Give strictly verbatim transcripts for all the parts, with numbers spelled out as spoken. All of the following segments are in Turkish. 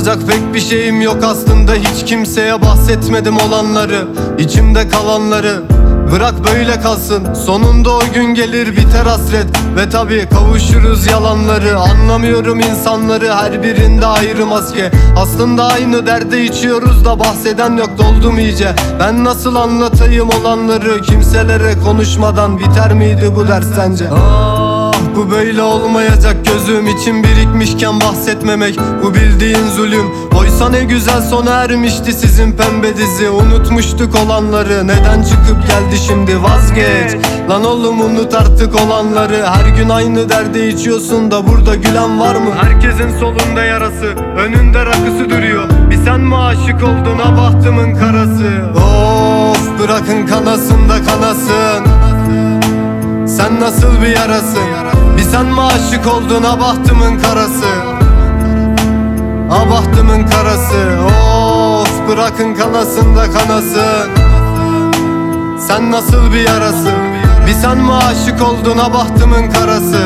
Anlatacak pek bir şeyim yok aslında, hiç kimseye bahsetmedim olanları, içimde kalanları. Bırak böyle kalsın, sonunda o gün gelir biter hasret. Ve tabi kavuşuruz yalanları. Anlamıyorum insanları, her birinde ayrı maske. Aslında aynı derde içiyoruz da bahseden yok, doldum iyice. Ben nasıl anlatayım olanları, kimselere konuşmadan biter miydi bu ders sence? Ah, bu böyle olmayacak, gözüm için birikmişken bahsetmemek, bu bildiğin zulüm. Oysa ne güzel sona ermişti sizin pembe dizi. Unutmuştuk olanları, neden çıkıp geldi şimdi, vazgeç. Lan oğlum unut artık olanları. Her gün aynı derde içiyorsun da burada gülen var mı? Herkesin solunda yarası, önünde rakısı duruyor. Bir sen mi aşık oldun, ha bahtımın karası. Of, bırakın kanasın da kanasın. Sen nasıl bir yarasın? Bir sen mi aşık oldun, ha bahtımın karası. Ha bahtımın karası. Of, bırakın kanasın da kanasın. Sen nasıl bir yarasın? Bir sen mi aşık oldun, ha bahtımın karası.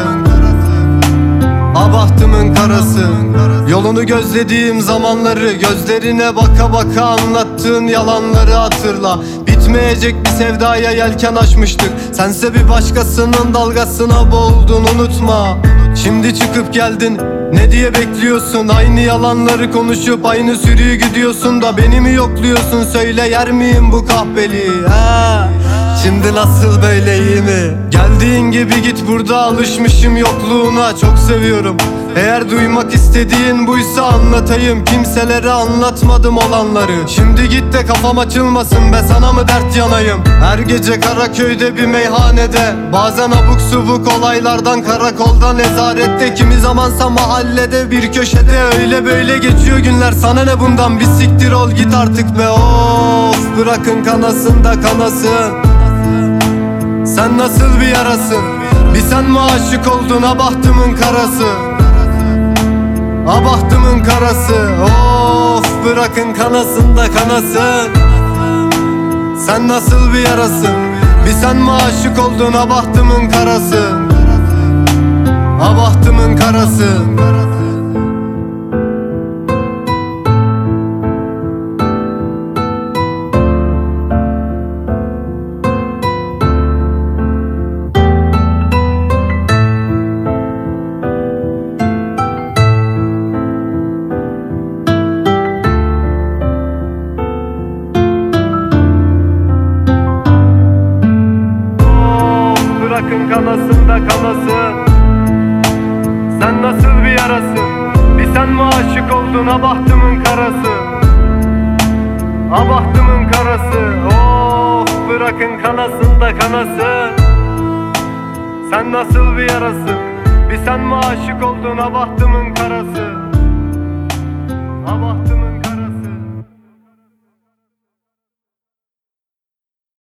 Ha bahtımın karası. Yolunu gözlediğim zamanları, gözlerine baka baka anlattığın yalanları hatırla. Bitmeyecek bir sevdaya yelken açmıştık, sense bir başkasının dalgasına boğuldun, unutma. Şimdi çıkıp geldin, ne diye bekliyorsun? Aynı yalanları konuşup aynı sürüyü gidiyorsun da beni mi yokluyorsun? Söyle, yer miyim bu kahveliği? Ha? Şimdi nasıl, böyle iyi mi? Geldiğin gibi git, burada alışmışım yokluğuna, çok seviyorum. Eğer duymak istediğin buysa anlatayım, kimselere anlatmadım olanları. Şimdi git de kafam açılmasın be, sana mı dert yanayım? Her gece Karaköy'de bir meyhanede, bazen abuk subuk olaylardan, karakolda, nezarette, kimi zamansa mahallede bir köşede. Öyle böyle geçiyor günler, sana ne bundan, bir siktir ol git artık be. Of, bırakın kanasın da kanasın. Sen nasıl bir yarasın? Bir sen mi aşık oldun, ha bahtımın karası. Ha bahtımın karası. Of, bırakın kanasın da kanasın. Sen nasıl bir yarasın? Bir sen mi aşık oldun, ha bahtımın karası. Ha bahtımın karası. Bırakın kanasın da kanasın. Sen nasıl bir yarasın? Bir sen mi aşık oldun, ha bahtımın karası. Ha bahtımın karası. Of, bırakın kanasın da kanasın. Sen nasıl bir yarasın? Bir sen mi aşık oldun, ha bahtımın karası. Ha bahtımın